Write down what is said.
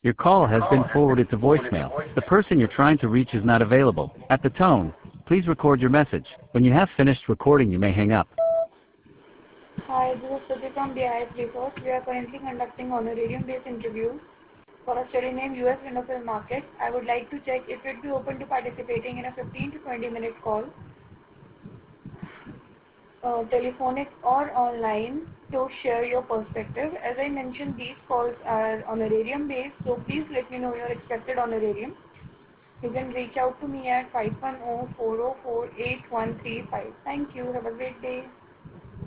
Your call has been forwarded to voicemail. The person you're trying to reach is not available. At the tone, please record your message. When you have finished recording, you may hang up. Hi, this is Stuti from BIS Research. We are currently conducting honorarium-based interviews for a study named US Window Film Market. I would like to check if you'd be open to participating in a 15 to 20 minute call, telephonic or online, to share your perspective. As I mentioned, these calls are honorarium-based, so please let me know your expected honorarium. You can reach out to me at 510-404-8135. Thank you. Have a great day.